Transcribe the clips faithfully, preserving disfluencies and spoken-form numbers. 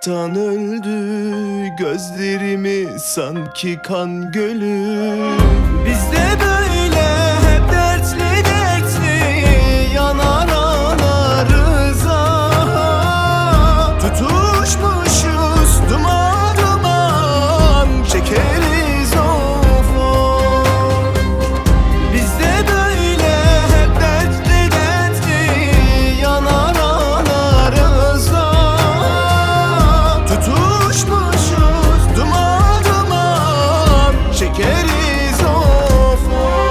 Ağlamaktan öldü gözlerimi sanki kan gölü. Biz de böyle hep dertli dertli yanar ağlarız ah. Tutuşmuşuz duman duman çekeriz of of. Biz de böyle hep dertli dertli yanar ağlarız ah. Tutuşmuşuz duman duman çekeriz of of.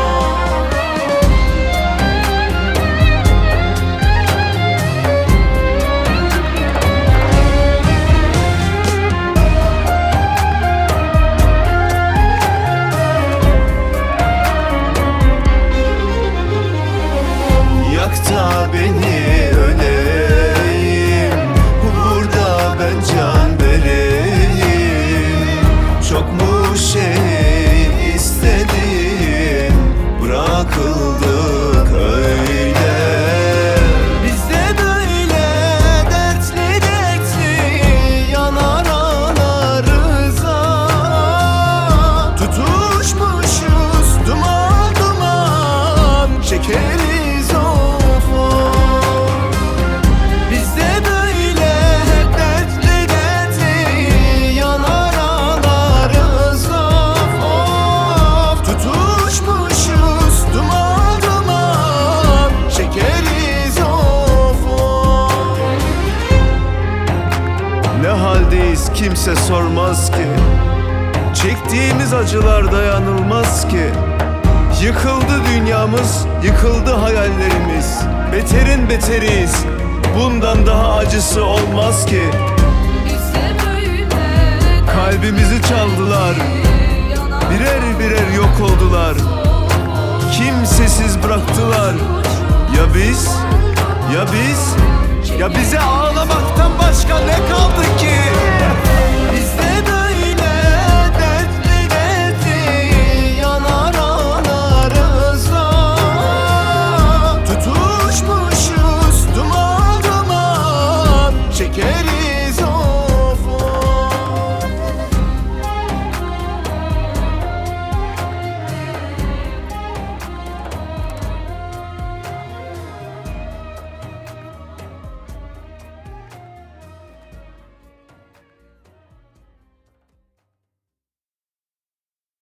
Yak da beni öleyim, burada ben can vereyim. Çok mu şey istedin, bırakıldık öyle. Biz de böyle dertli dertli yanar ağlarız ah. Tutuşmuşuz duman duman çekeriz of of. Biz de böyle hep dertli dertli yanar ağlarız of of. Tutuşmuşuz duman duman çekeriz of of. Ne haldeyiz kimse sormaz ki, çektiğimiz acılar dayanılmaz ki. Yıkıldı dünyamız, yıkıldı hayallerimiz. Beterin beteriyiz, bundan daha acısı olmaz ki. Kalbimizi çaldılar, birer birer yok oldular. Kimsesiz bıraktılar. Ya biz, ya biz, ya bize ağlamaktan başka ne kaldı ki?